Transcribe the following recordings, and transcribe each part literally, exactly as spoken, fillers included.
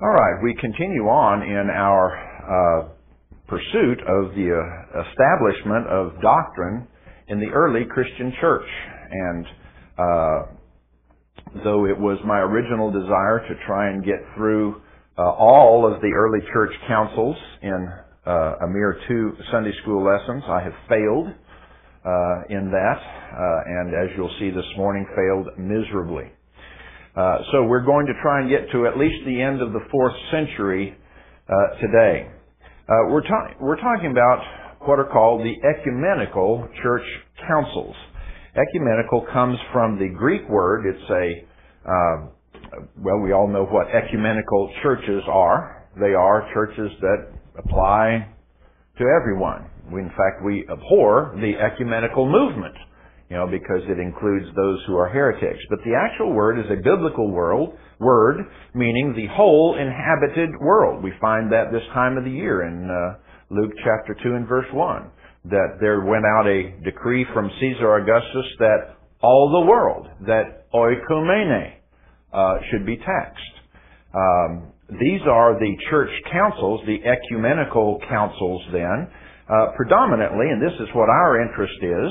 All right, we continue on in our uh, pursuit of the uh, establishment of doctrine in the early Christian church. And uh, though it was my original desire to try and get through uh, all of the early church councils in uh, a mere two Sunday school lessons, I have failed uh, in that, uh, and as you'll see this morning, failed miserably. Uh, so we're going to try and get to at least the end of the fourth century uh, today. Uh, we're, ta- we're talking about what are called the ecumenical church councils. Ecumenical comes from the Greek word. It's a, uh, well, we all know what ecumenical churches are. They are churches that apply to everyone. We, in fact, we abhor the ecumenical movement, you know, because it includes those who are heretics. But the actual word is a biblical world, word, meaning the whole inhabited world. We find that this time of the year in uh, Luke chapter two and verse one, that there went out a decree from Caesar Augustus that all the world, that oikumene, uh, should be taxed. Um, these are the church councils, the ecumenical councils then, uh, predominantly, and this is what our interest is,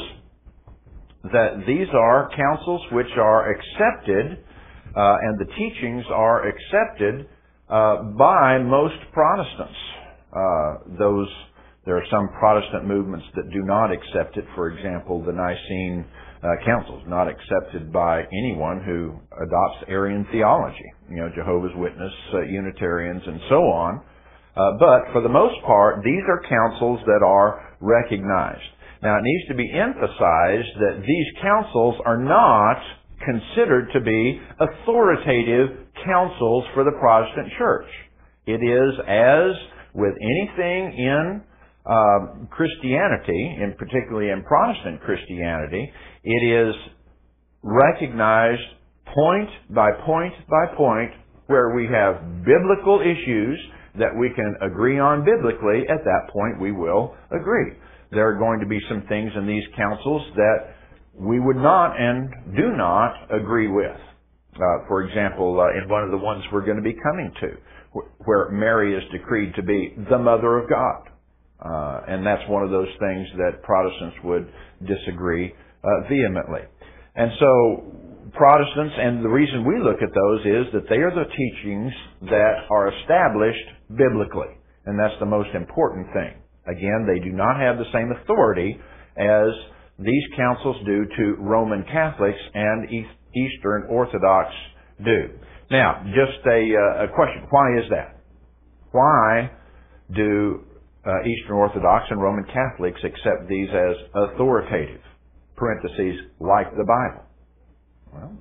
that these are councils which are accepted, uh, and the teachings are accepted uh, by most Protestants. Uh, those there are some Protestant movements that do not accept it. For example, the Nicene uh, Council is not accepted by anyone who adopts Arian theology. You know, Jehovah's Witness, uh, Unitarians, and so on. Uh, but for the most part, these are councils that are recognized. Now, it needs to be emphasized that these councils are not considered to be authoritative councils for the Protestant church. It is, as with anything in uh, Christianity, and particularly in Protestant Christianity, it is recognized point by point by point where we have biblical issues that we can agree on biblically. At that point, we will agree. There are going to be some things in these councils that we would not and do not agree with. Uh, for example, uh, in one of the ones we're going to be coming to, wh- where Mary is decreed to be the Mother of God. Uh, and that's one of those things that Protestants would disagree uh, vehemently. And so Protestants, and the reason we look at those is that they are the teachings that are established biblically. And that's the most important thing. Again, they do not have the same authority as these councils do to Roman Catholics and Eastern Orthodox do. Now, just a, uh, a question. Why is that? Why do uh, Eastern Orthodox and Roman Catholics accept these as authoritative? Parentheses, like the Bible. Well,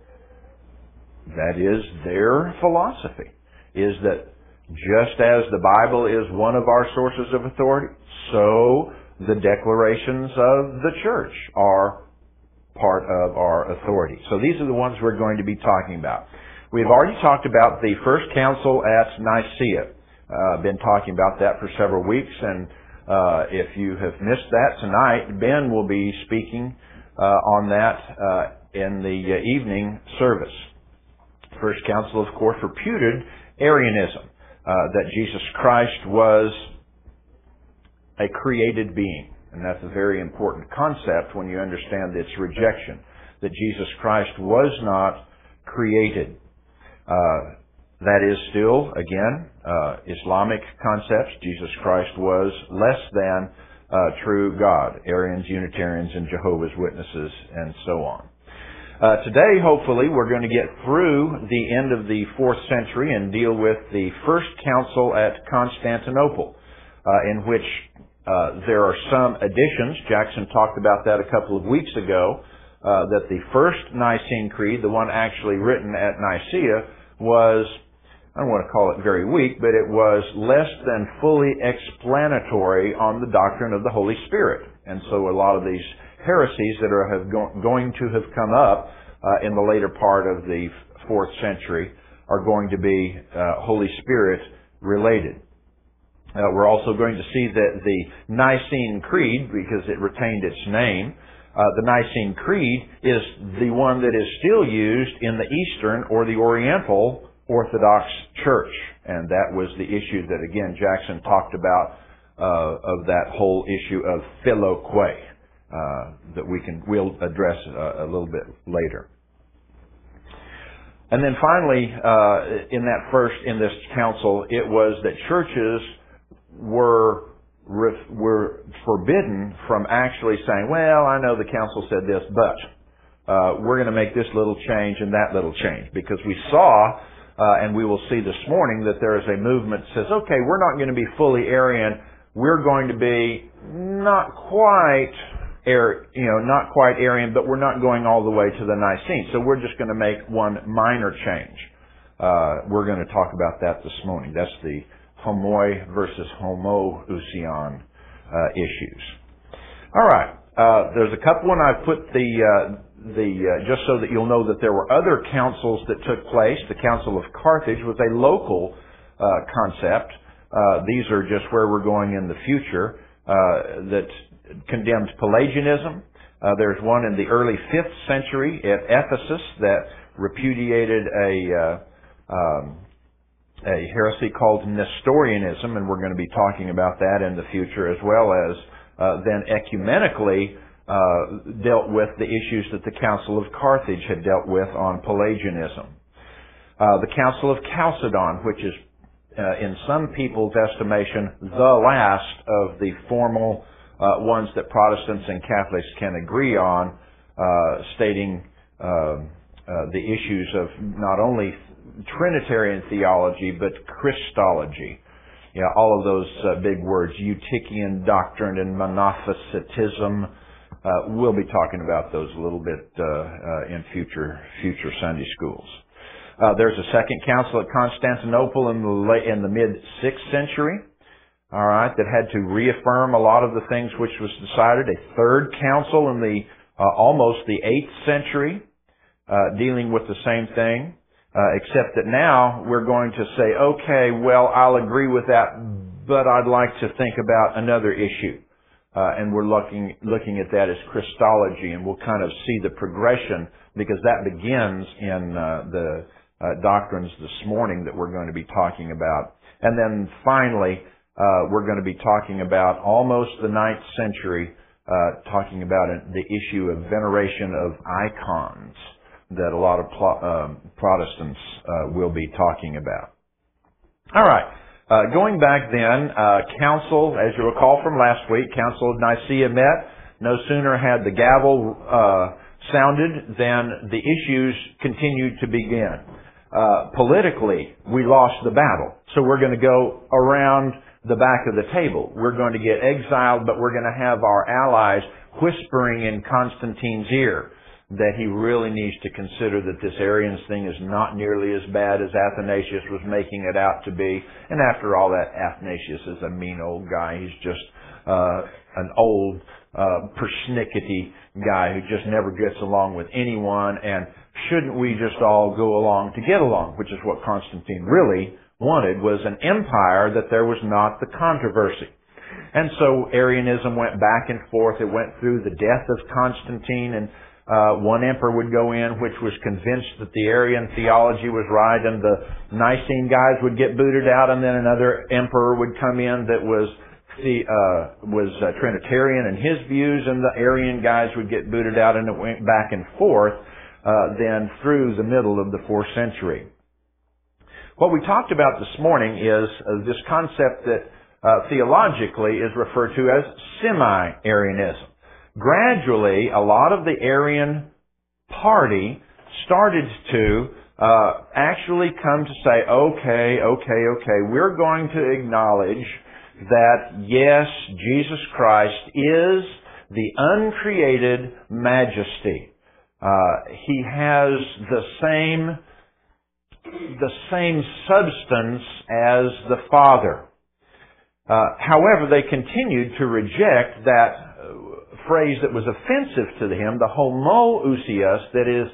that is their philosophy, is that just as the Bible is one of our sources of authority, so the declarations of the church are part of our authority. So these are the ones we're going to be talking about. We've already talked about the first council at Nicaea. I've uh, been talking about that for several weeks, and uh, if you have missed that tonight, Ben will be speaking uh, on that uh, in the uh, evening service. First council, of course, reputed Arianism. Uh, that Jesus Christ was a created being. And that's a very important concept when you understand its rejection. That Jesus Christ was not created. Uh, that is still, again, uh, Islamic concepts. Jesus Christ was less than uh, true God. Arians, Unitarians, and Jehovah's Witnesses, and so on. Uh, today, hopefully, we're going to get through the end of the fourth century and deal with the first council at Constantinople, uh, in which uh, there are some additions. Jackson talked about that a couple of weeks ago, uh, that the first Nicene Creed, the one actually written at Nicaea, was, I don't want to call it very weak, but it was less than fully explanatory on the doctrine of the Holy Spirit. And so a lot of these heresies that are have go- going to have come up uh, in the later part of the fourth century are going to be uh, Holy Spirit related. Uh, we're also going to see that the Nicene Creed, because it retained its name, uh, the Nicene Creed is the one that is still used in the Eastern or the Oriental Orthodox Church. And that was the issue that, again, Jackson talked about, uh, of that whole issue of Philoque, uh, that we can, we'll address uh, a little bit later. And then finally, uh, in that first, in this council, it was that churches were were forbidden from actually saying, well, I know the council said this, but uh, we're going to make this little change and that little change. Because we saw, uh, and we will see this morning, that there is a movement that says, okay, we're not going to be fully Arian. We're going to be not quite, Ar- you know, not quite Arian, but we're not going all the way to the Nicene. So we're just going to make one minor change. Uh, we're going to talk about that this morning. That's the homoi versus homoousion uh, issues. All right. Uh, there's a couple, and I've put the uh, the uh, just so that you'll know that there were other councils that took place. The Council of Carthage was a local uh, concept. Uh, these are just where we're going in the future. Uh, that condemned Pelagianism. Uh, there's one in the early fifth century at Ephesus that repudiated a uh, um, a heresy called Nestorianism, and we're going to be talking about that in the future, as well as uh, then ecumenically uh, dealt with the issues that the Council of Carthage had dealt with on Pelagianism. Uh, the Council of Chalcedon, which is uh, in some people's estimation the last of the formal uh, ones that Protestants and Catholics can agree on, uh, stating uh, uh, the issues of not only Trinitarian theology, but Christology. Yeah, all of those uh, big words, Eutychian doctrine and Monophysitism. Uh, we'll be talking about those a little bit uh, uh, in future future Sunday schools. Uh, there's a second council at Constantinople in the late, in the mid sixth century. All right, that had to reaffirm a lot of the things which was decided. A third council in the uh, almost the eighth century, uh, dealing with the same thing. Uh, except that now we're going to say, okay, well, I'll agree with that, but I'd like to think about another issue. Uh, and we're looking, looking at that as Christology, and we'll kind of see the progression, because that begins in uh, the uh, doctrines this morning that we're going to be talking about. And then finally, uh, we're going to be talking about almost the ninth century, uh, talking about the issue of veneration of icons that a lot of um, Protestants uh, will be talking about. All right. Uh, going back then, uh, council, as you recall from last week, Council of Nicaea met. No sooner had the gavel uh, sounded than the issues continued to begin. Uh, politically, we lost the battle. So we're going to go around the back of the table. We're going to get exiled, but we're going to have our allies whispering in Constantine's ear that he really needs to consider that this Arians thing is not nearly as bad as Athanasius was making it out to be. And after all, that Athanasius is a mean old guy. He's just uh, an old, uh, persnickety guy who just never gets along with anyone. And shouldn't we just all go along to get along? Which is what Constantine really wanted, was an empire that there was not the controversy. And so Arianism went back and forth. It went through the death of Constantine, and Uh, one emperor would go in which was convinced that the Arian theology was right, and the Nicene guys would get booted out, and then another emperor would come in that was the, uh, was uh, Trinitarian in his views, and the Arian guys would get booted out, and it went back and forth uh, then through the middle of the fourth century. What we talked about this morning is uh, this concept that uh, theologically is referred to as semi-Arianism. Gradually, a lot of the Arian party started to uh, actually come to say, okay, okay, okay, we're going to acknowledge that, yes, Jesus Christ is the uncreated majesty. Uh, he has the same, the same substance as the Father. Uh, however, they continued to reject that phrase that was offensive to him, the homoousios, that is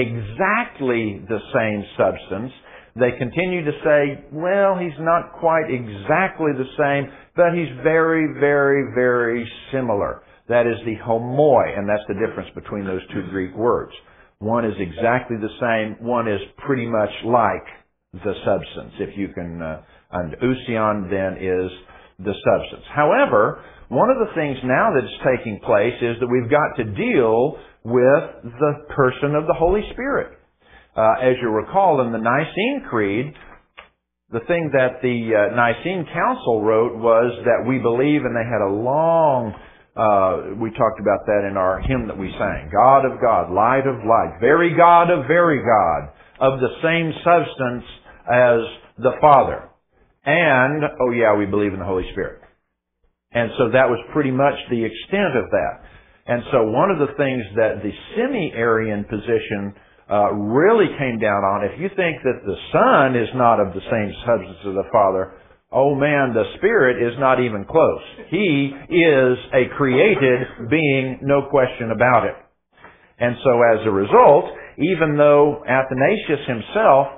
exactly the same substance. They continue to say, well, he's not quite exactly the same, but he's very, very, very similar. That is the homoi, and that's the difference between those two Greek words. One is exactly the same, one is pretty much like the substance. If you can, uh, and ousion then is the substance. However, one of the things now that's taking place is that we've got to deal with the person of the Holy Spirit. Uh, as you recall in the Nicene Creed, the thing that the uh, Nicene Council wrote was that we believe, and they had a long, uh, we talked about that in our hymn that we sang, God of God, light of light, very God of very God, of the same substance as the Father. And, oh yeah, we believe in the Holy Spirit. And so that was pretty much the extent of that. And so one of the things that the semi-Arian position uh, really came down on, if you think that the Son is not of the same substance as the Father, oh man, the Spirit is not even close. He is a created being, no question about it. And so as a result, even though Athanasius himself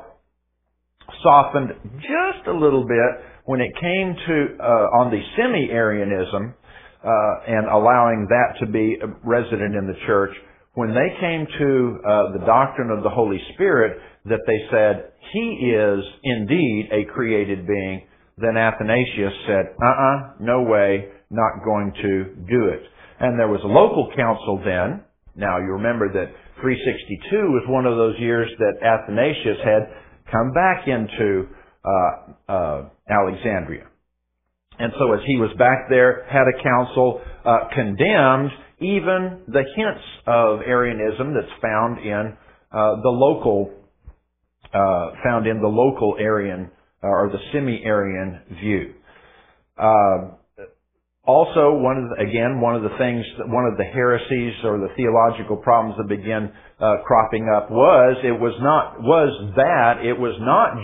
softened just a little bit when it came to uh, on the semi-Arianism uh, and allowing that to be resident in the church, when they came to uh, the doctrine of the Holy Spirit, that they said, He is indeed a created being, then Athanasius said, uh-uh, no way, not going to do it. And there was a local council then. Now, you remember that three sixty-two was one of those years that Athanasius had come back into uh, uh, Alexandria. And so as he was back there, had a council, uh, condemned even the hints of Arianism that's found in uh, the local, uh, found in the local Arian uh, or the semi-Arian view. Uh, also, one of the, again, one of the things, one of the heresies or the theological problems that began uh, cropping up was it was not was that it was not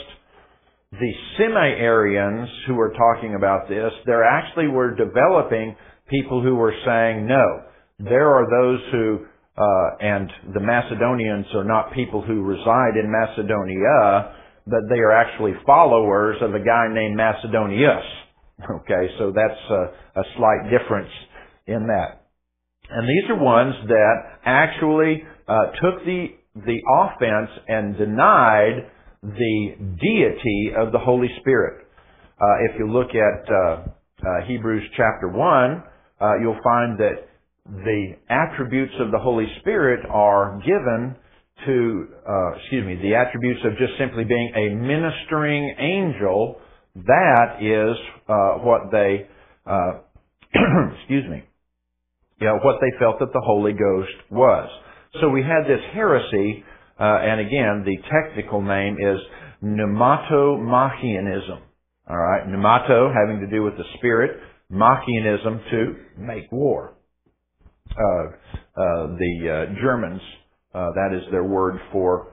just the semi-Arians who were talking about this. There actually were developing people who were saying, no, there are those who, uh, and the Macedonians are not people who reside in Macedonia, but they are actually followers of a guy named Macedonius. Okay, so that's a, a slight difference in that. And these are ones that actually uh, took the the offense and denied the deity of the Holy Spirit. Uh, if you look at uh, uh, Hebrews chapter one, uh, you'll find that the attributes of the Holy Spirit are given to, uh, excuse me, the attributes of just simply being a ministering angel. That is uh, what they, uh, excuse me, you know, what they felt that the Holy Ghost was. So we had this heresy, uh, and again, the technical name is pneumatomachism. All right, pneumato having to do with the Spirit, machism to make war. Uh, uh, the uh, Germans, uh, that is their word for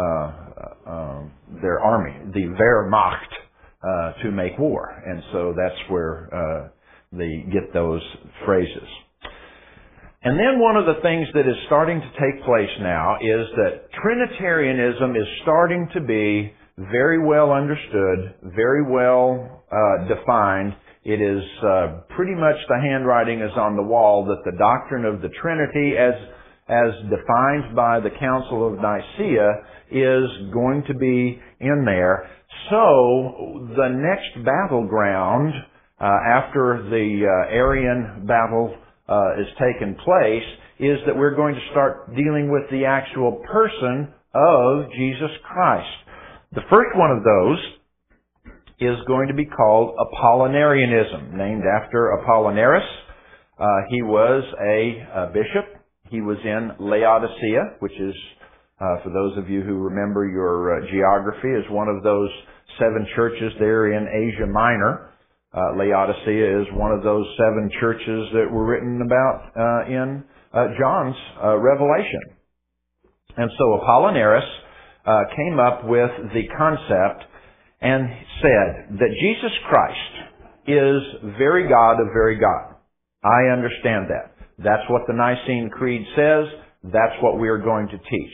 uh, uh, their army, the Wehrmacht. Uh, to make war. And so that's where uh, they get those phrases. And then one of the things that is starting to take place now is that Trinitarianism is starting to be very well understood, very well uh, defined. It is uh, pretty much the handwriting is on the wall that the doctrine of the Trinity as as defined by the Council of Nicaea is going to be in there. So the next battleground uh, after the uh, Arian battle uh, is taken place is that we're going to start dealing with the actual person of Jesus Christ. The first one of those is going to be called Apollinarianism, named after Apollinaris. Uh, he was a, a bishop. He was in Laodicea, which is Uh, for those of you who remember your uh, geography, is one of those seven churches there in Asia Minor. Uh, Laodicea is one of those seven churches that were written about uh, in uh, John's uh, Revelation. And so Apollinaris uh, came up with the concept and said that Jesus Christ is very God of very God. I understand that. That's what the Nicene Creed says. That's what we are going to teach.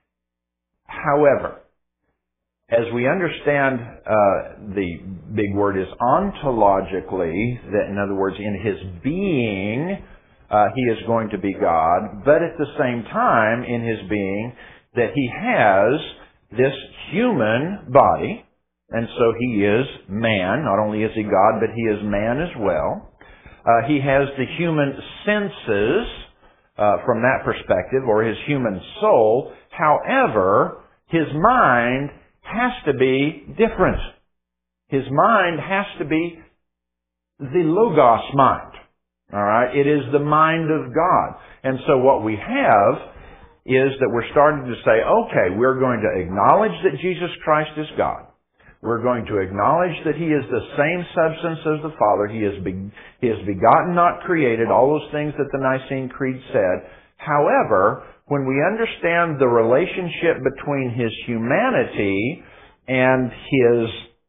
However, as we understand, uh, the big word is ontologically, that in other words, in His being, uh, He is going to be God, but at the same time, in His being, that He has this human body, and so he is man. Not only is he God, but he is man as well. Uh, he has the human senses uh, from that perspective, or his human soul. However, his mind has to be different. His mind has to be the Logos mind. All right? It is the mind of God. And so what we have is that we're starting to say, okay, we're going to acknowledge that Jesus Christ is God. We're going to acknowledge that He is the same substance as the Father. He is, be, he is begotten, not created, all those things that the Nicene Creed said. However, when we understand the relationship between His humanity and His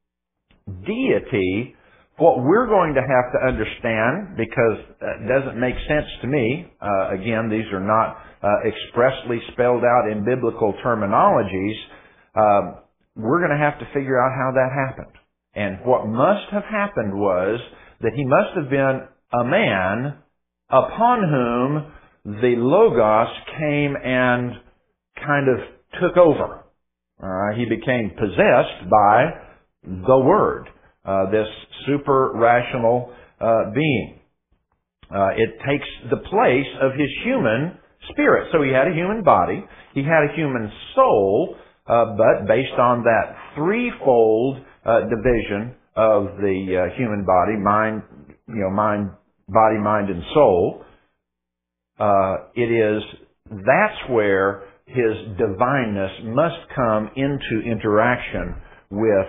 deity, what we're going to have to understand, because it doesn't make sense to me, uh, again, these are not uh, expressly spelled out in biblical terminologies, uh, we're going to have to figure out how that happened. And what must have happened was that He must have been a man upon whom the Logos came and kind of took over. Uh, he became possessed by the Word. Uh, this super rational uh, being. Uh, it takes the place of his human spirit. So he had a human body, he had a human soul, uh, but based on that threefold uh, division of the uh, human body, mind, you know, mind, body, mind, and soul, uh, it is that's where his divineness must come into interaction with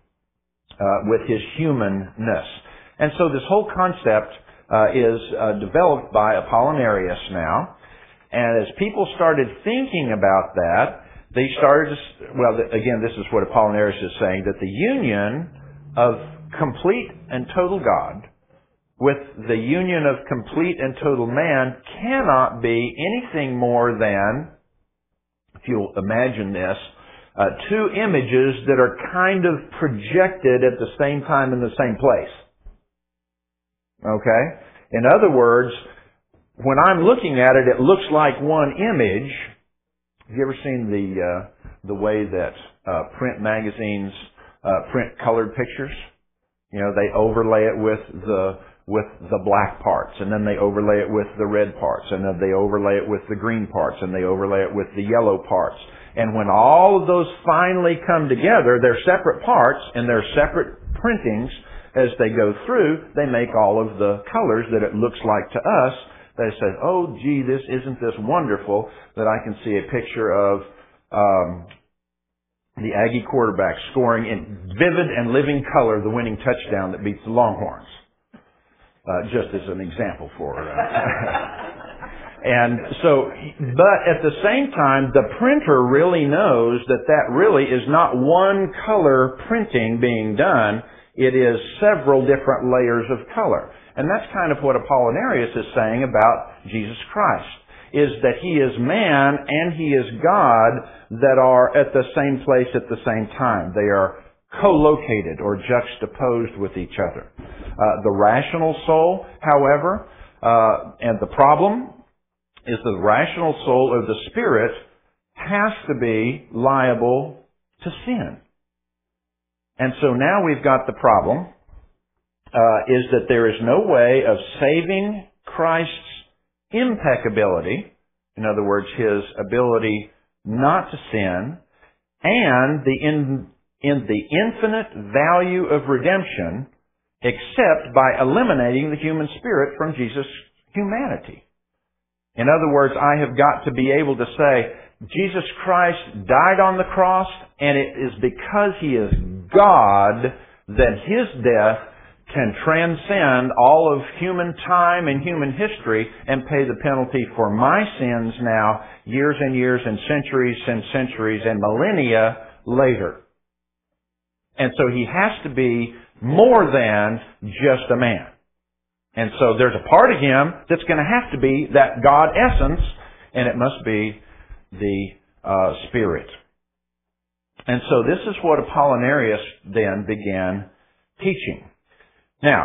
Uh, with his humanness. And so this whole concept uh, is uh, developed by Apollinarius now. And as people started thinking about that, they started to, well, again, this is what Apollinarius is saying, that the union of complete and total God with the union of complete and total man cannot be anything more than, if you'll imagine this, Uh, two images that are kind of projected at the same time in the same place. Okay? In other words, when I'm looking at it, it looks like one image. Have you ever seen the uh, the way that uh, print magazines uh, print colored pictures? You know, they overlay it with the with the black parts, and then they overlay it with the red parts, and then they overlay it with the green parts, and they overlay it with the yellow parts. And when all of those finally come together, they're separate parts and they're separate printings. As they go through, they make all of the colors that it looks like to us. They say, oh, gee, this isn't this wonderful that I can see a picture of um, the Aggie quarterback scoring in vivid and living color the winning touchdown that beats the Longhorns. Uh, just as an example for uh, And so, but at the same time, the printer really knows that that really is not one color printing being done. It is several different layers of color. And that's kind of what Apollinarius is saying about Jesus Christ, is that He is man and He is God that are at the same place at the same time. They are co-located or juxtaposed with each other. Uh, the rational soul, however, uh, and the problem is the rational soul or the spirit has to be liable to sin. And so now we've got the problem, uh, is that there is no way of saving Christ's impeccability, in other words, His ability not to sin, and the in, in the infinite value of redemption, except by eliminating the human spirit from Jesus' humanity. In other words, I have got to be able to say, Jesus Christ died on the cross, and it is because He is God that His death can transcend all of human time and human history and pay the penalty for my sins now, years and years and centuries and centuries and millennia later. And so He has to be more than just a man. And so there's a part of Him that's going to have to be that God essence, and it must be the uh, Spirit. And so this is what Apollinarius then began teaching. Now,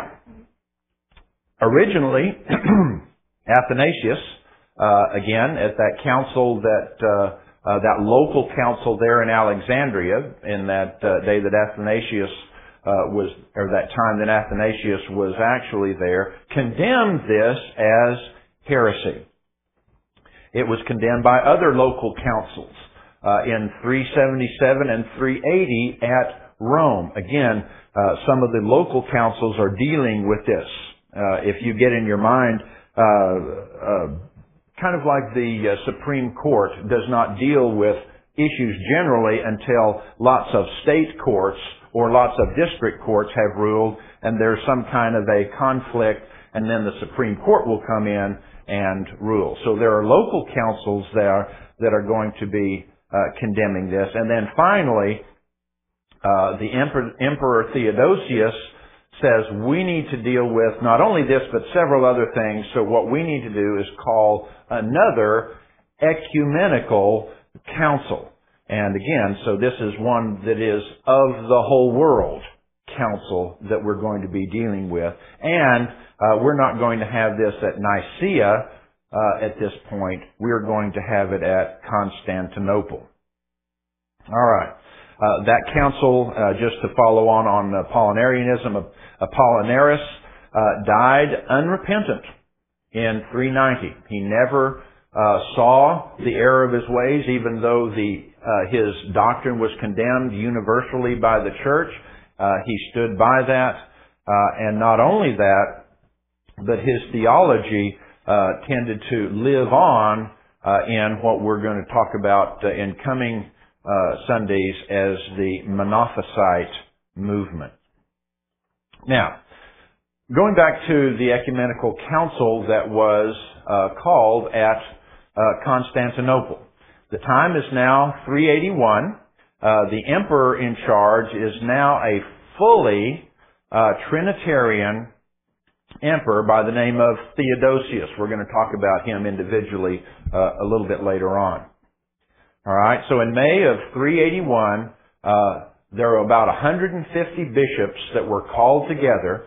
originally, Athanasius, uh, again, at that council that uh, uh, that local council there in Alexandria, in that uh, day that Athanasius uh, was, or that time that Athanasius was actually there, condemned this as heresy. It was condemned by other local councils uh, in three seventy-seven and three eighty at Rome. Again, uh, some of the local councils are dealing with this. Uh, if you get in your mind, uh, uh, kind of like the uh, Supreme Court does not deal with issues generally until lots of state courts or lots of district courts have ruled, and there's some kind of a conflict, and then the Supreme Court will come in and rule. So there are local councils there that are going to be uh, condemning this. And then finally, uh, the Emperor, Emperor Theodosius says we need to deal with not only this but several other things. So what we need to do is call another ecumenical council. And again, so this is one that is of the whole world council that we're going to be dealing with. And uh, we're not going to have this at Nicaea uh, at this point. We're going to have it at Constantinople. All right. Uh, that council, uh, just to follow on on Apollinarianism, Apollinaris uh, died unrepentant in three ninety. He never uh, saw the error of his ways, even though the uh, his doctrine was condemned universally by the church. Uh, he stood by that, uh, and not only that, but his theology uh, tended to live on uh, in what we're going to talk about uh, in coming uh, Sundays as the Monophysite movement. Now, going back to the ecumenical council that was uh, called at uh, Constantinople. The time is now three eighty-one. Uh, the emperor in charge is now a fully uh, Trinitarian emperor by the name of Theodosius. We're going to talk about him individually uh, a little bit later on. All right. So in May of three eighty-one, uh, there were about one hundred fifty bishops that were called together.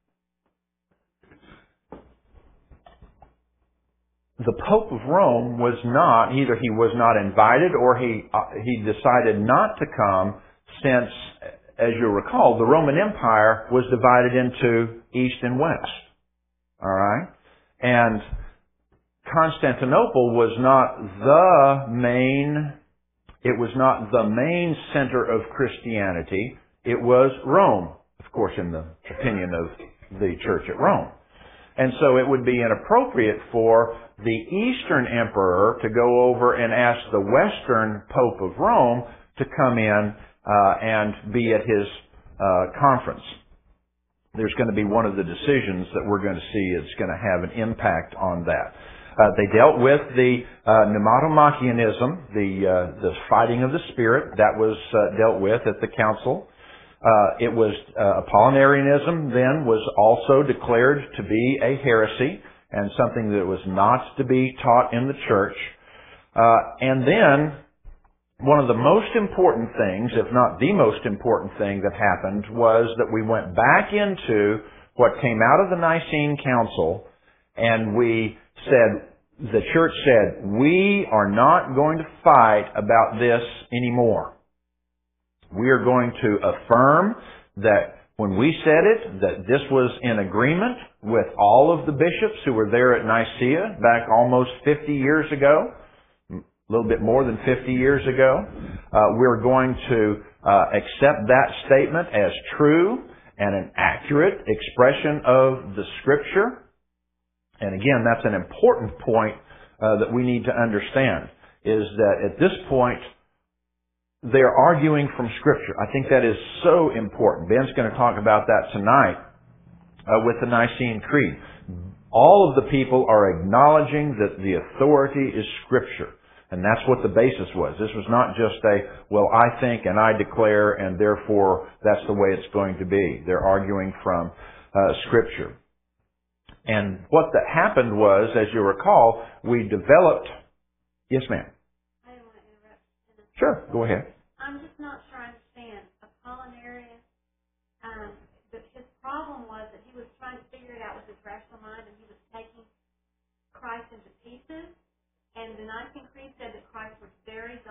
The Pope of Rome was not, either he was not invited or he uh, he decided not to come, since, as you'll recall, the Roman Empire was divided into East and West. All right? And Constantinople was not the main, it was not the main center of Christianity. It was Rome, of course, in the opinion of the church at Rome. And so it would be inappropriate for the Eastern Emperor to go over and ask the Western Pope of Rome to come in uh, and be at his uh, conference. There's going to be one of the decisions that we're going to see is going to have an impact on that. Uh, they dealt with the uh, pneumatomachionism, the uh, the fighting of the Spirit. That was uh, dealt with at the council. Uh, it was uh, Apollinarianism then was also declared to be a heresy and something that was not to be taught in the church. Uh, and then one of the most important things, if not the most important thing that happened, was that we went back into what came out of the Nicene Council, and we said, the church said, we are not going to fight about this anymore. We are going to affirm that when we said it, that this was in agreement with all of the bishops who were there at Nicaea back almost fifty years ago, a little bit more than fifty years ago. Uh, we're going to uh, accept that statement as true and an accurate expression of the Scripture. And again, that's an important point uh, that we need to understand, is that at this point, they're arguing from Scripture. I think that is so important. Ben's going to talk about that tonight uh, with the Nicene Creed. All of the people are acknowledging that the authority is Scripture. And that's what the basis was. This was not just a, well, I think and I declare and therefore that's the way it's going to be. They're arguing from uh, Scripture. And what that happened was, as you recall, we developed... Yes, ma'am. Sure, go ahead. I'm just not sure I understand. Apollinarius, um, but his problem was that he was trying to figure it out with his rational mind, and he was taking Christ into pieces. And the Nicene Creed said that Christ was very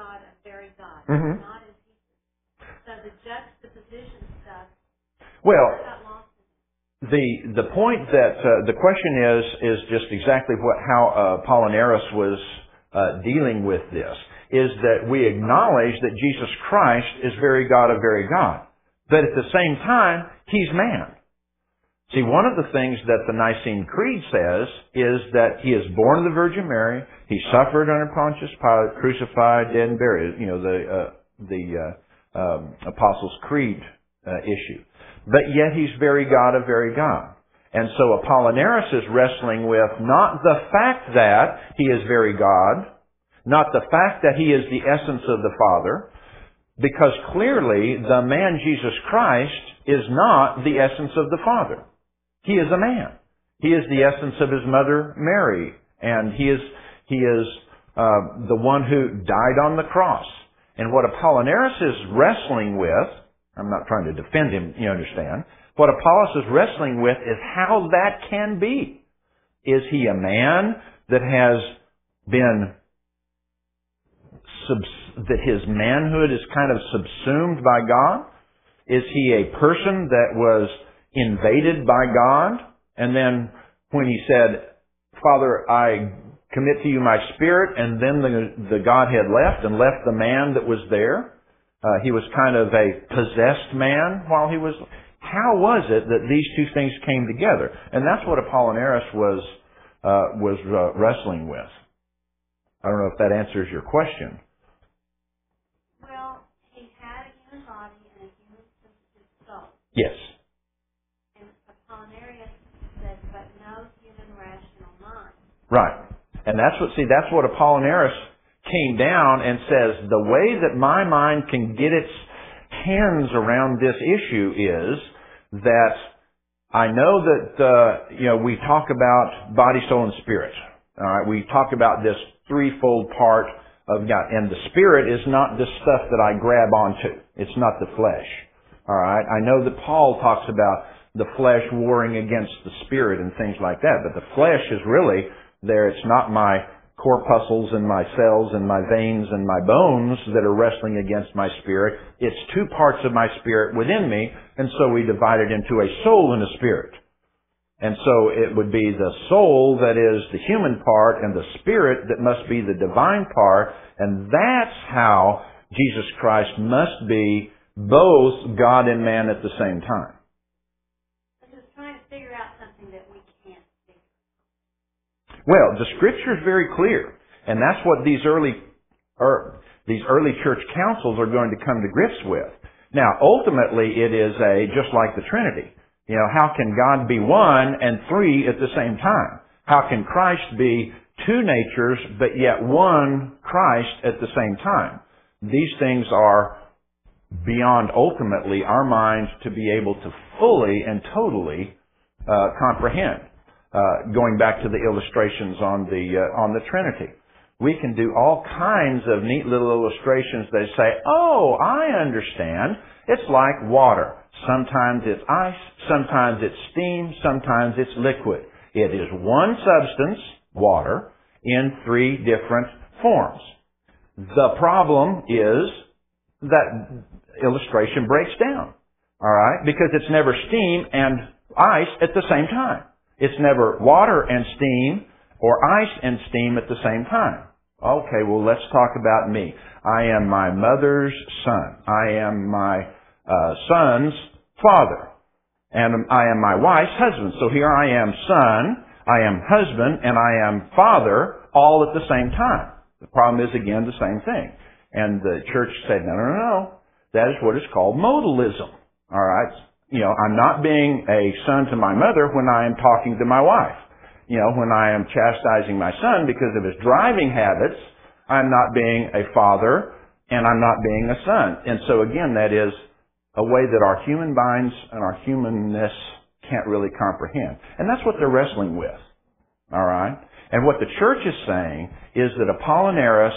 Well, I got lost. the the point that uh, the question is is just exactly what how uh, Apollinaris was uh, dealing with this, is that we acknowledge that Jesus Christ is very God of very God, but at the same time He's man. See, one of the things that the Nicene Creed says is that He is born of the Virgin Mary, He suffered under Pontius Pilate, crucified, dead, and buried. You know, the uh, the uh, um, Apostles' Creed uh, issue. But yet He's very God of very God. And so Apollinaris is wrestling with not the fact that He is very God, not the fact that He is the essence of the Father, because clearly the man Jesus Christ is not the essence of the Father. He is a man. He is the essence of His mother Mary, and He is He is uh, the one who died on the cross. And what Apollinaris is wrestling with, I'm not trying to defend him, you understand. What Apollos is wrestling with is how that can be. Is he a man that has been, subs- that his manhood is kind of subsumed by God? Is he a person that was invaded by God? And then when he said, Father, I commit to you my spirit, and then the, the Godhead left and left the man that was there. Uh, he was kind of a possessed man while he was... How was it that these two things came together? And that's what Apollinaris was uh, was uh, wrestling with. I don't know if that answers your question. Well, He had a human body and a human soul. Yes. And Apollinaris said, but no human rational mind. Right. And that's what, see, that's what Apollinaris came down and says, the way that my mind can get its hands around this issue is that I know that, uh, you know, we talk about body, soul, and spirit. All right. We talk about this threefold part of God. And the spirit is not the stuff that I grab onto. It's not the flesh. All right. I know that Paul talks about the flesh warring against the spirit and things like that. But the flesh is really there. It's not my corpuscles and my cells and my veins and my bones that are wrestling against my spirit. It's two parts of my spirit within me, and so we divide it into a soul and a spirit. And so it would be the soul that is the human part and the spirit that must be the divine part, and that's how Jesus Christ must be both God and man at the same time. He was trying to figure out something that we can't figure. Well, the Scripture is very clear, and that's what these early, er, these early church councils are going to come to grips with. Now, ultimately, it is a just like the Trinity. You know, how can God be one and three at the same time? How can Christ be two natures, but yet one Christ at the same time? These things are beyond ultimately our minds to be able to fully and totally uh, comprehend. Uh, going back to the illustrations on the uh, on the Trinity, we can do all kinds of neat little illustrations that say, "Oh, I understand. It's like water. Sometimes it's ice, sometimes it's steam, sometimes it's liquid. It is one substance, water, in three different forms." The problem is that illustration breaks down. All right, because it's never steam and ice at the same time. It's never water and steam or ice and steam at the same time. Okay, well, let's talk about me. I am my mother's son. I am my uh, son's father. And I am my wife's husband. So here I am son, I am husband, and I am father all at the same time. The problem is, again, the same thing. And the church said, no, no, no, no. That is what is called modalism. All right? You know, I'm not being a son to my mother when I am talking to my wife. You know, when I am chastising my son because of his driving habits, I'm not being a father and I'm not being a son. And so again, that is a way that our human minds and our humanness can't really comprehend. And that's what they're wrestling with. All right? And what the church is saying is that Apollinaris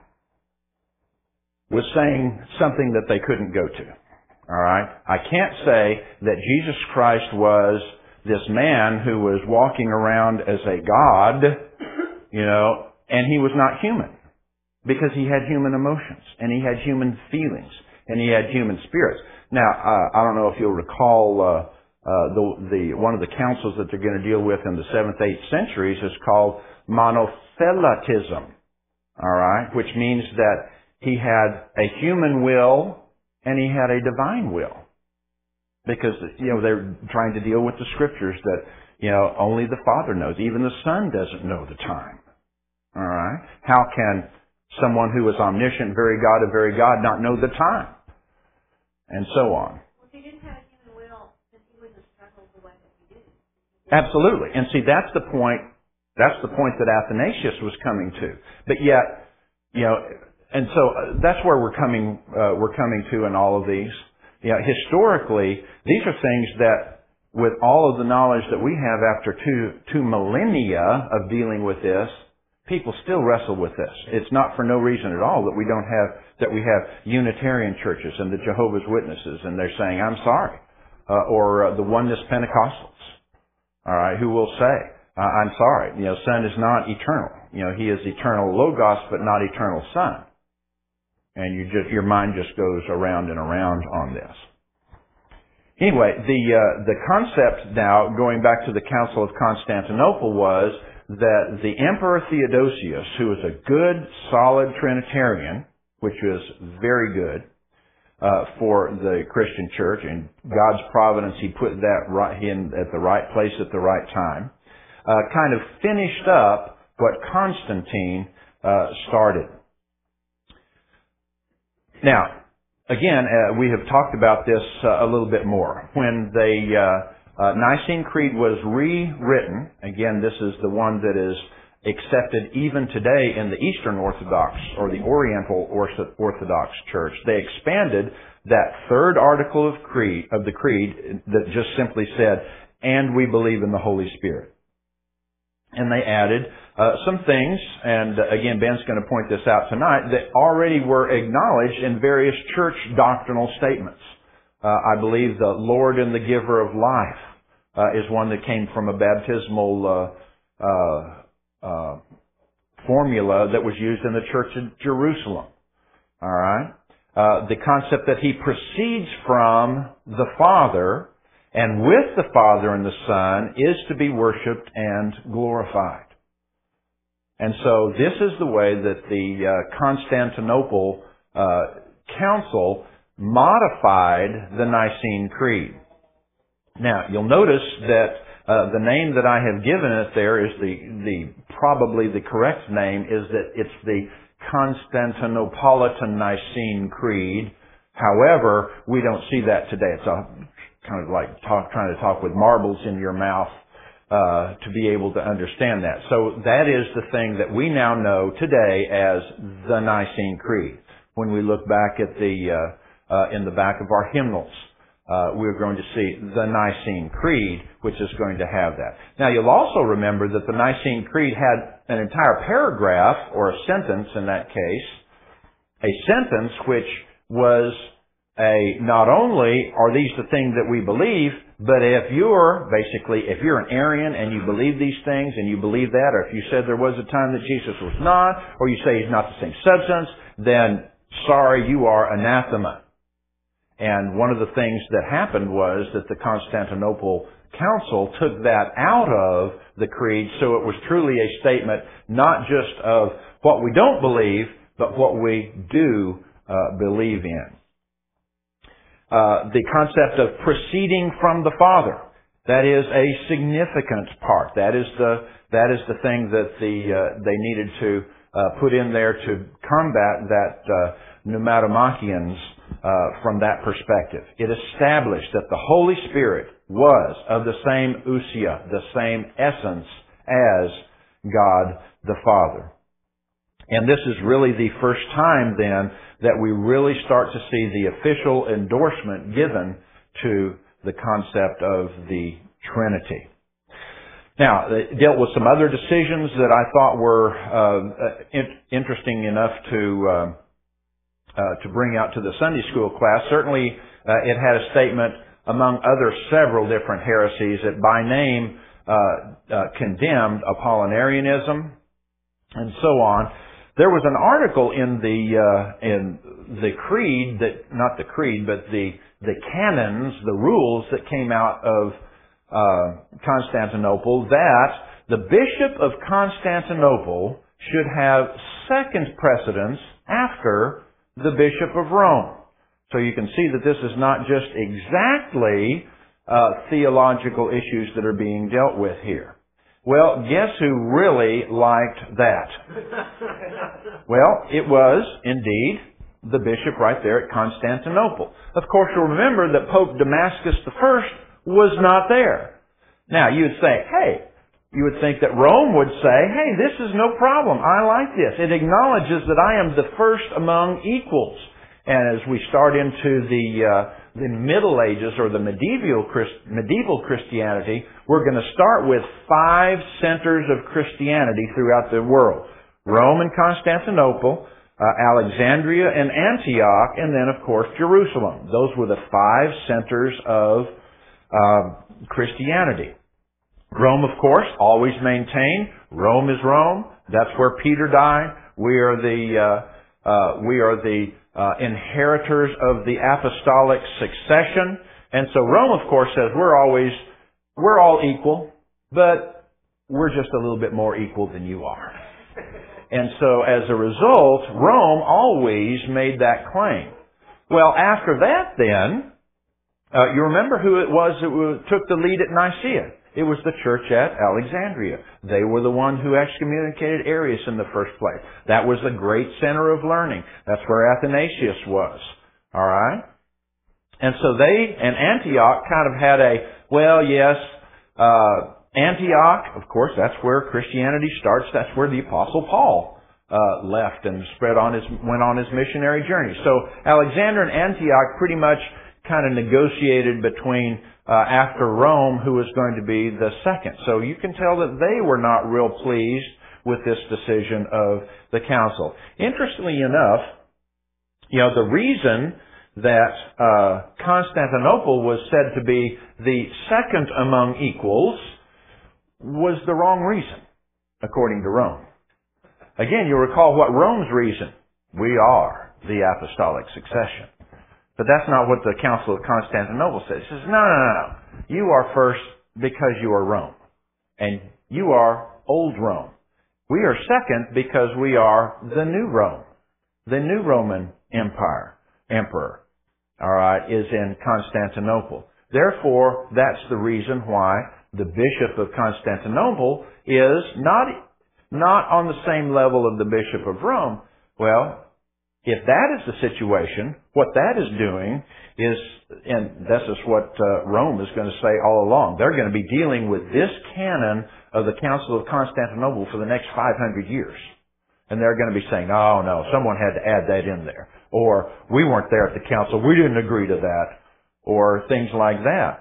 was saying something that they couldn't go to. All right? I can't say that Jesus Christ was this man who was walking around as a God, you know, and he was not human. Because he had human emotions, and he had human feelings, and he had human spirits. Now, uh, I don't know if you'll recall, uh, uh, the, the, one of the councils that they're going to deal with in the seventh, eighth centuries is called monothelitism. Alright? Which means that he had a human will and he had a divine will. Because, you know, they're trying to deal with the scriptures that, you know, only the Father knows. Even the Son doesn't know the time. Alright? How can someone who is omniscient, very God of very God, not know the time? And so on. Well, if he didn't have a human will, then he wouldn't have struggled the way that he did. Absolutely. And see, that's the point, that's the point that Athanasius was coming to. But yet, you know, and so that's where we're coming, uh, we're coming to in all of these. You know, historically, these are things that, with all of the knowledge that we have after two, two millennia of dealing with this, people still wrestle with this. It's not for no reason at all that we don't have, that we have Unitarian churches and the Jehovah's Witnesses, and they're saying, I'm sorry. Uh, or uh, the Oneness Pentecostals, alright, who will say, uh, I'm sorry, you know, Son is not eternal. You know, He is eternal Logos, but not eternal Son. And you just, your mind just goes around and around on this. Anyway, the, uh, the concept now, going back to the Council of Constantinople, was that the Emperor Theodosius, who was a good, solid Trinitarian, which was very good uh, for the Christian church, and God's providence, He put that right in at the right place at the right time, uh, kind of finished up what Constantine uh, started. Now, again, uh, we have talked about this uh, a little bit more. When the uh, Uh, Nicene Creed was rewritten. Again, this is the one that is accepted even today in the Eastern Orthodox or the Oriental Orthodox Church. They expanded that third article of creed of the creed that just simply said, "And we believe in the Holy Spirit." And they added uh, some things, and uh, again, Ben's going to point this out tonight, that already were acknowledged in various church doctrinal statements. Uh, I believe the Lord and the Giver of Life uh, is one that came from a baptismal uh, uh, uh, formula that was used in the Church of Jerusalem. All right, uh, the concept that He proceeds from the Father, and with the Father and the Son is to be worshipped and glorified. And so this is the way that the uh, Constantinople uh, Council modified the Nicene Creed. Now, you'll notice that uh, the name that I have given it there is the, the, probably the correct name is that it's the Constantinopolitan Nicene Creed. However, we don't see that today. It's a, kind of like talk, trying to talk with marbles in your mouth uh, to be able to understand that. So that is the thing that we now know today as the Nicene Creed. When we look back at the uh, Uh, in the back of our hymnals, uh, we're going to see the Nicene Creed, which is going to have that. Now, you'll also remember that the Nicene Creed had an entire paragraph, or a sentence in that case, a sentence which was a, not only are these the things that we believe, but if you're, basically, if you're an Arian and you believe these things and you believe that, or if you said there was a time that Jesus was not, or you say He's not the same substance, then sorry, you are anathema. And one of the things that happened was that the Constantinople Council took that out of the creed, so it was truly a statement not just of what we don't believe, but what we do uh, believe in. Uh, the concept of proceeding from the Father, that is a significant part. That is the that is the thing that the uh, they needed to uh, put in there to combat that uh, pneumatomachans. Uh, from that perspective. It established that the Holy Spirit was of the same ousia, the same essence as God the Father. And this is really the first time then that we really start to see the official endorsement given to the concept of the Trinity. Now, it dealt with some other decisions that I thought were uh, in- interesting enough to uh, Uh, to bring out to the Sunday school class. Certainly, uh, it had a statement among other several different heresies that by name uh, uh, condemned Apollinarianism and so on. There was an article in the uh, in the creed that not the creed, but the the canons, the rules that came out of uh, Constantinople, that the Bishop of Constantinople should have second precedence after the Bishop of Rome. So you can see that this is not just exactly uh, theological issues that are being dealt with here. Well, guess who really liked that? Well, it was, indeed, the bishop right there at Constantinople. Of course, you'll remember that Pope Damascus the First was not there. Now, you would say, hey, you would think that Rome would say, hey, this is no problem. I like this. It acknowledges that I am the first among equals. And as we start into the uh, the Middle Ages or the medieval Christ, medieval Christianity, we're going to start with five centers of Christianity throughout the world: Rome and Constantinople, uh, Alexandria and Antioch, and then of course Jerusalem. Those were the five centers of uh, Christianity. Rome, of course, always maintained Rome is Rome. That's where Peter died. We are the uh, uh, we are the Uh, inheritors of the apostolic succession. And so Rome, of course, says we're always, we're all equal, but we're just a little bit more equal than you are. And so as a result, Rome always made that claim. Well, after that then, uh, you remember who it was that took the lead at Nicaea. It was the church at Alexandria. They were the one who excommunicated Arius in the first place. That was the great center of learning. That's where Athanasius was. All right? And so they, and Antioch kind of had a, well, yes, uh, Antioch, of course, that's where Christianity starts. That's where the Apostle Paul uh, left and spread on his, went on his missionary journey. So Alexander and Antioch pretty much kind of negotiated between Uh, after Rome, who was going to be the second. So you can tell that they were not real pleased with this decision of the council. Interestingly enough, you know, the reason that uh, Constantinople was said to be the second among equals was the wrong reason, according to Rome. Again, you'll recall what Rome's reason. We are the apostolic succession. But that's not what the Council of Constantinople says. It says, no, no, no, no. You are first because you are Rome. And you are old Rome. We are second because we are the new Rome. The new Roman Empire, emperor, all right, is in Constantinople. Therefore, that's the reason why the Bishop of Constantinople is not, not on the same level of the Bishop of Rome. Well, if that is the situation, what that is doing is, and this is what uh, Rome is going to say all along, they're going to be dealing with this canon of the Council of Constantinople for the next five hundred years. And they're going to be saying, oh no, someone had to add that in there. Or, we weren't there at the council, we didn't agree to that. Or things like that.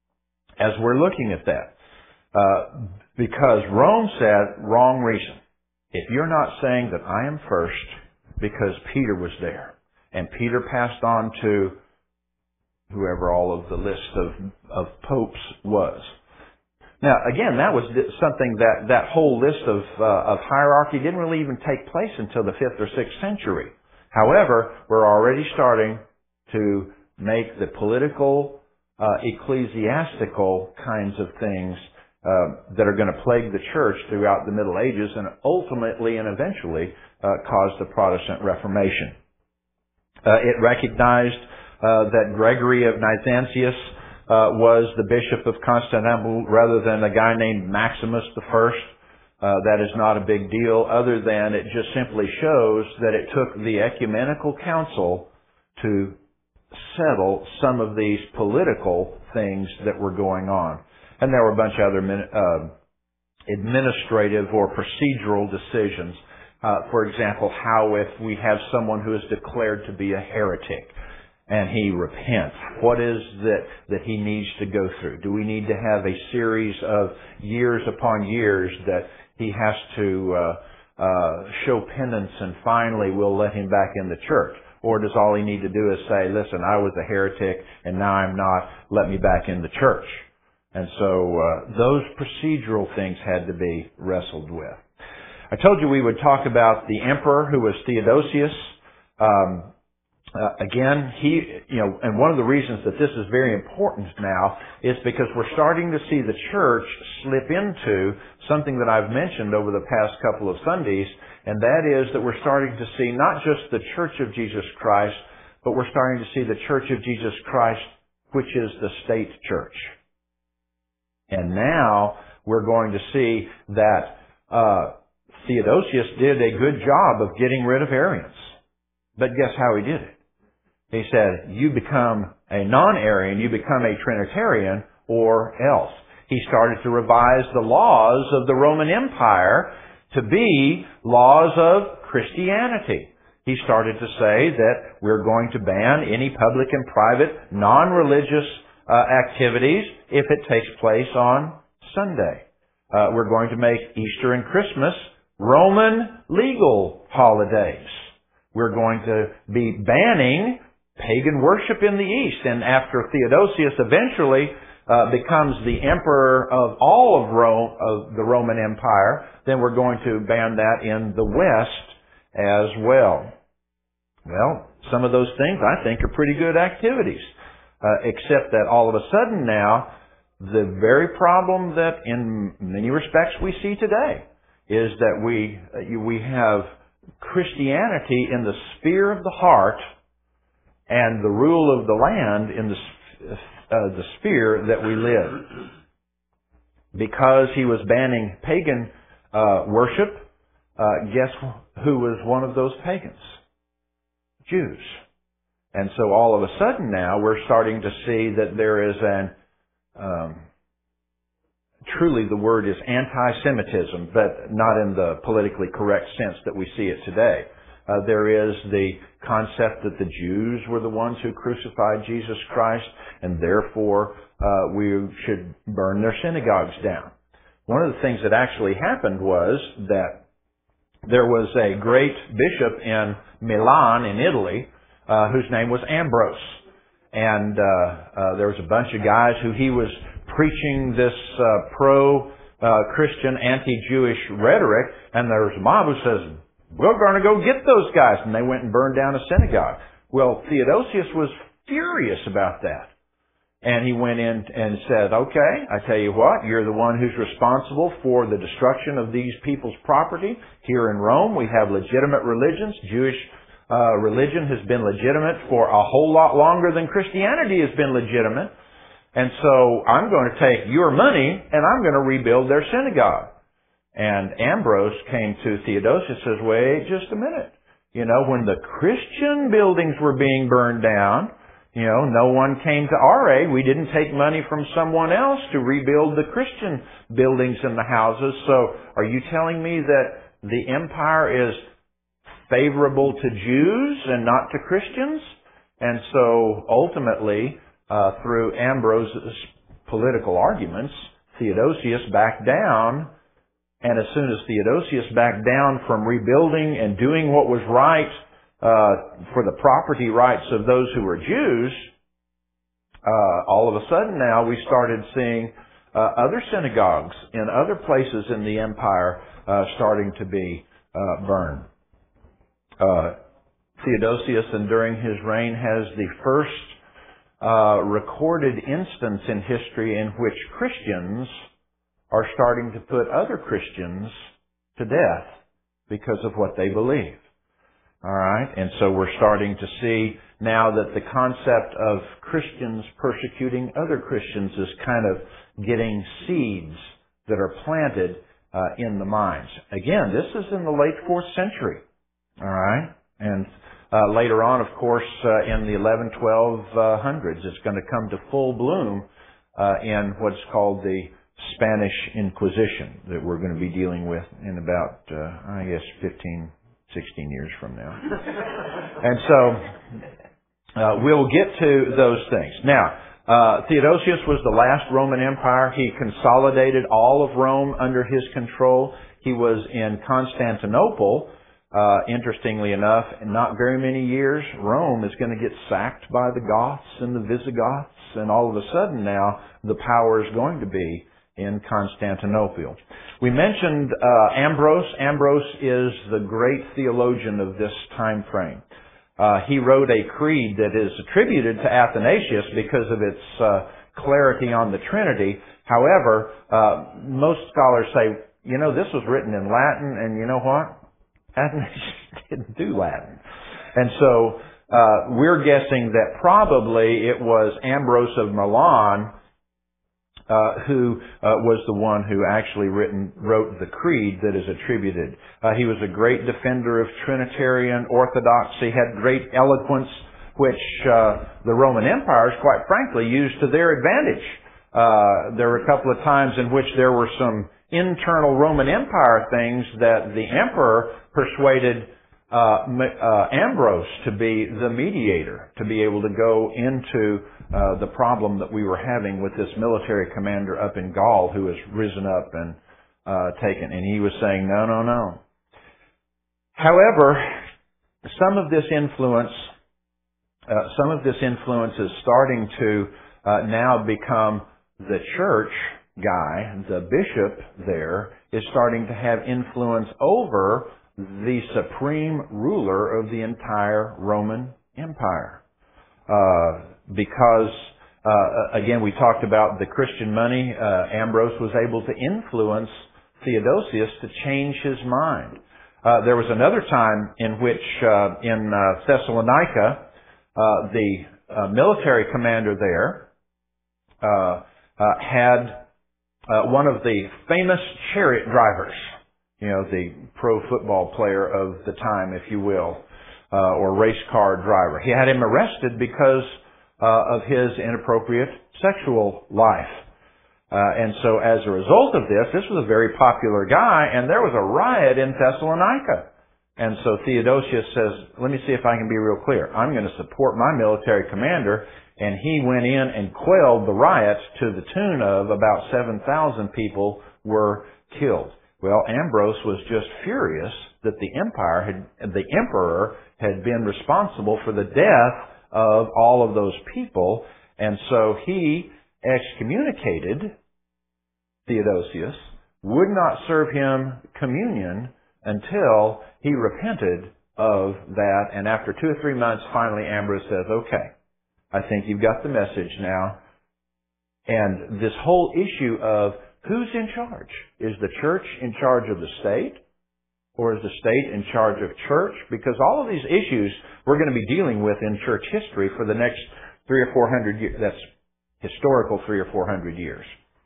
As we're looking at that. Uh, because Rome said, wrong reason. If you're not saying that I am first, because Peter was there. And Peter passed on to whoever all of the list of, of popes was. Now, again, that was something that, that whole list of, uh, of hierarchy didn't really even take place until the fifth or sixth century. However, we're already starting to make the political, uh, ecclesiastical kinds of things uh, that are going to plague the church throughout the Middle Ages and ultimately and eventually Uh, caused the Protestant Reformation. Uh, it recognized uh, that Gregory of Nazianzus uh, was the Bishop of Constantinople rather than a guy named Maximus the First. Uh, that is not a big deal, other than it just simply shows that it took the ecumenical council to settle some of these political things that were going on. And there were a bunch of other uh, administrative or procedural decisions. Uh, for example, how if we have someone who is declared to be a heretic and he repents, what is that that he needs to go through? Do we need to have a series of years upon years that he has to uh, uh, show penance and finally we'll let him back in the church? Or does all he need to do is say, listen, I was a heretic and now I'm not, let me back in the church? And so uh, those procedural things had to be wrestled with. I told you we would talk about the emperor who was Theodosius. Um, Uh, again, he, you know, and one of the reasons that this is very important now is because we're starting to see the church slip into something that I've mentioned over the past couple of Sundays, and that is that we're starting to see not just the Church of Jesus Christ, but we're starting to see the Church of Jesus Christ, which is the state church. And now we're going to see that uh, Theodosius did a good job of getting rid of Arians. But guess how he did it? He said, you become a non-Arian, you become a Trinitarian, or else. He started to revise the laws of the Roman Empire to be laws of Christianity. He started to say that we're going to ban any public and private non-religious uh, activities if it takes place on Sunday. Uh, we're going to make Easter and Christmas Roman legal holidays. We're going to be banning pagan worship in the East. And after Theodosius eventually uh, becomes the emperor of all of Rome, of the Roman Empire, then we're going to ban that in the West as well. Well, some of those things I think are pretty good activities, uh, except that all of a sudden now, the very problem that in many respects we see today is that we uh, we have Christianity in the sphere of the heart and the rule of the land in the uh, the sphere that we live. Because he was banning pagan uh, worship, uh, guess who was one of those pagans? Jews. And so all of a sudden now we're starting to see that there is an um, truly the word is anti-Semitism, but not in the politically correct sense that we see it today. Uh, there is the concept that the Jews were the ones who crucified Jesus Christ, and therefore uh, we should burn their synagogues down. One of the things that actually happened was that there was a great bishop in Milan in Italy uh, whose name was Ambrose. And uh, uh, there was a bunch of guys who he was preaching this uh, pro-Christian, uh, anti-Jewish rhetoric, and there was a mob who says, we're going to go get those guys. And they went and burned down a synagogue. Well, Theodosius was furious about that. And he went in and said, okay, I tell you what, you're the one who's responsible for the destruction of these people's property. Here in Rome, we have legitimate religions. Jewish uh, religion has been legitimate for a whole lot longer than Christianity has been legitimate. And so I'm going to take your money and I'm going to rebuild their synagogue. And Ambrose came to Theodosius and says, wait just a minute. You know, when the Christian buildings were being burned down, you know, no one came to our aid. We didn't take money from someone else to rebuild the Christian buildings and the houses. So are you telling me that the empire is favorable to Jews and not to Christians? And so ultimately, uh, through Ambrose's political arguments, Theodosius backed down. And as soon as Theodosius backed down from rebuilding and doing what was right uh, for the property rights of those who were Jews, uh, all of a sudden now we started seeing uh, other synagogues in other places in the empire uh, starting to be uh, burned. Uh, Theodosius, and during his reign, has the first uh, recorded instance in history in which Christians are starting to put other Christians to death because of what they believe. All right? And so we're starting to see now that the concept of Christians persecuting other Christians is kind of getting seeds that are planted uh, in the minds. Again, this is in the late fourth century. All right? And uh, later on, of course, uh, in the eleven, twelve hundreds, it's going to come to full bloom uh, in what's called the Spanish Inquisition that we're going to be dealing with in about, uh, I guess, fifteen, sixteen years from now. And so, uh, we'll get to those things. Now, uh, Theodosius was the last Roman Empire. He consolidated all of Rome under his control. He was in Constantinople. Uh, interestingly enough, in not very many years, Rome is going to get sacked by the Goths and the Visigoths, and all of a sudden now, the power is going to be in Constantinople. We mentioned uh, Ambrose. Ambrose is the great theologian of this time frame. Uh, he wrote a creed that is attributed to Athanasius because of its uh, clarity on the Trinity. However, uh, most scholars say, you know, this was written in Latin, and you know what? Athanasius didn't do Latin. And so uh, we're guessing that probably it was Ambrose of Milan Uh, who uh, was the one who actually written, wrote the creed that is attributed. Uh, he was a great defender of Trinitarian orthodoxy, had great eloquence, which uh, the Roman empires, quite frankly, used to their advantage. Uh, there were a couple of times in which there were some internal Roman Empire things that the emperor persuaded uh, uh, Ambrose to be the mediator, to be able to go into uh, the problem that we were having with this military commander up in Gaul who has risen up and uh, taken. And he was saying, no, no, no. However, some of this influence, uh, some of this influence is starting to uh, now become the church guy, the bishop there, is starting to have influence over the supreme ruler of the entire Roman Empire. Uh, because, uh, again, we talked about the Christian money. Uh, Ambrose was able to influence Theodosius to change his mind. Uh, there was another time in which, uh, in uh, Thessalonica, uh, the uh, military commander there uh, uh, had uh, one of the famous chariot drivers, you know, the pro football player of the time, if you will, uh, or race car driver. He had him arrested because uh, of his inappropriate sexual life. Uh, and so as a result of this, this was a very popular guy, and there was a riot in Thessalonica. And so Theodosius says, let me see if I can be real clear. I'm going to support my military commander. And he went in and quelled the riot to the tune of about seven thousand people were killed. Well, Ambrose was just furious that the empire had, the emperor had been responsible for the death of all of those people. And so he excommunicated Theodosius, would not serve him communion until he repented of that. And after two or three months, finally Ambrose says, okay, I think you've got the message now. And this whole issue of who's in charge? Is the church in charge of the state? Or is the state in charge of church? Because all of these issues we're going to be dealing with in church history for the next three or four hundred years. That's historical three or four hundred years.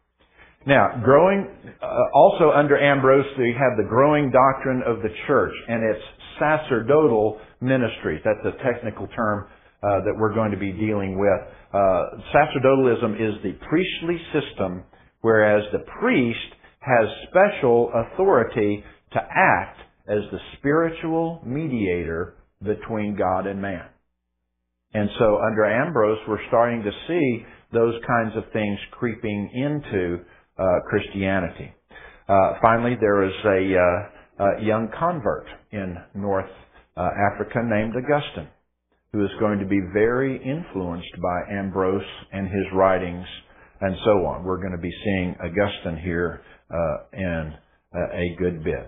Now, growing, uh, also under Ambrose, we have the growing doctrine of the church and its sacerdotal ministries. That's a technical term uh, that we're going to be dealing with. Uh, sacerdotalism is the priestly system, whereas the priest has special authority to act as the spiritual mediator between God and man. And so under Ambrose, we're starting to see those kinds of things creeping into uh, Christianity. Uh, finally, there is a, uh, a young convert in North uh, Africa named Augustine, who is going to be very influenced by Ambrose and his writings and so on. We're going to be seeing Augustine here uh, in uh, a good bit.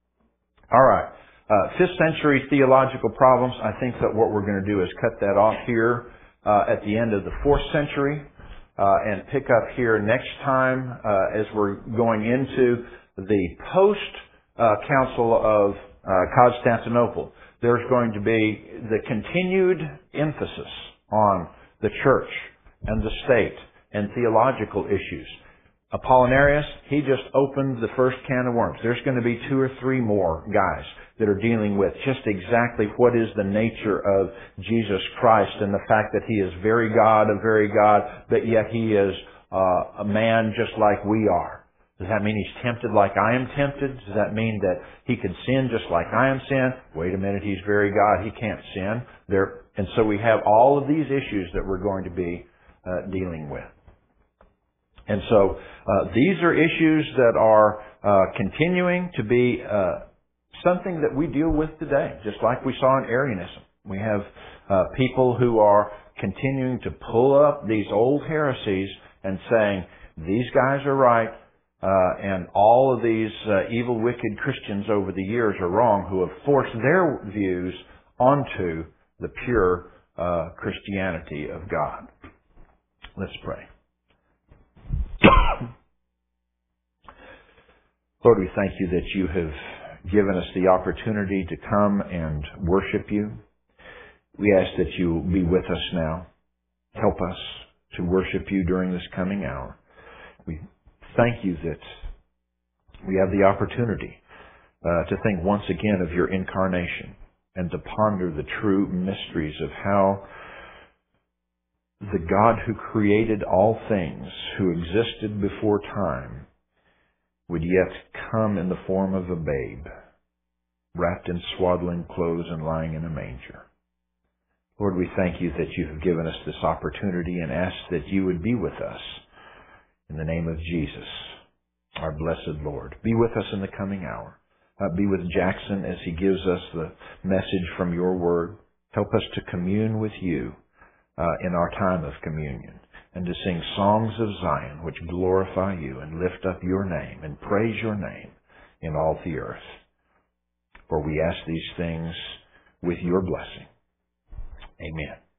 All right. Uh, fifth century theological problems. I think that what we're going to do is cut that off here uh, at the end of the fourth century uh, and pick up here next time uh, as we're going into the post uh, Council of uh, Constantinople. There's going to be the continued emphasis on the church and the state and theological issues. Apollinarius, he just opened the first can of worms. There's going to be two or three more guys that are dealing with just exactly what is the nature of Jesus Christ and the fact that He is very God, a very God, but yet He is uh, a man just like we are. Does that mean He's tempted like I am tempted? Does that mean that He can sin just like I am sin? Wait a minute, He's very God, He can't sin. There, and so we have all of these issues that we're going to be uh, dealing with. And so uh, these are issues that are uh, continuing to be uh, something that we deal with today, just like we saw in Arianism. We have uh, people who are continuing to pull up these old heresies and saying, these guys are right, uh, and all of these uh, evil, wicked Christians over the years are wrong, who have forced their views onto the pure uh, Christianity of God. Let's pray. Lord, we thank you that you have given us the opportunity to come and worship you. We ask that you be with us now. Help us to worship you during this coming hour. We thank you that we have the opportunity uh, to think once again of your incarnation and to ponder the true mysteries of how the God who created all things, who existed before time, would yet come in the form of a babe, wrapped in swaddling clothes and lying in a manger. Lord, we thank you that you have given us this opportunity and ask that you would be with us in the name of Jesus, our blessed Lord. Be with us in the coming hour. Uh, be with Jackson as he gives us the message from your word. Help us to commune with you uh, in our time of communion and to sing songs of Zion which glorify you and lift up your name and praise your name in all the earth. For we ask these things with your blessing. Amen.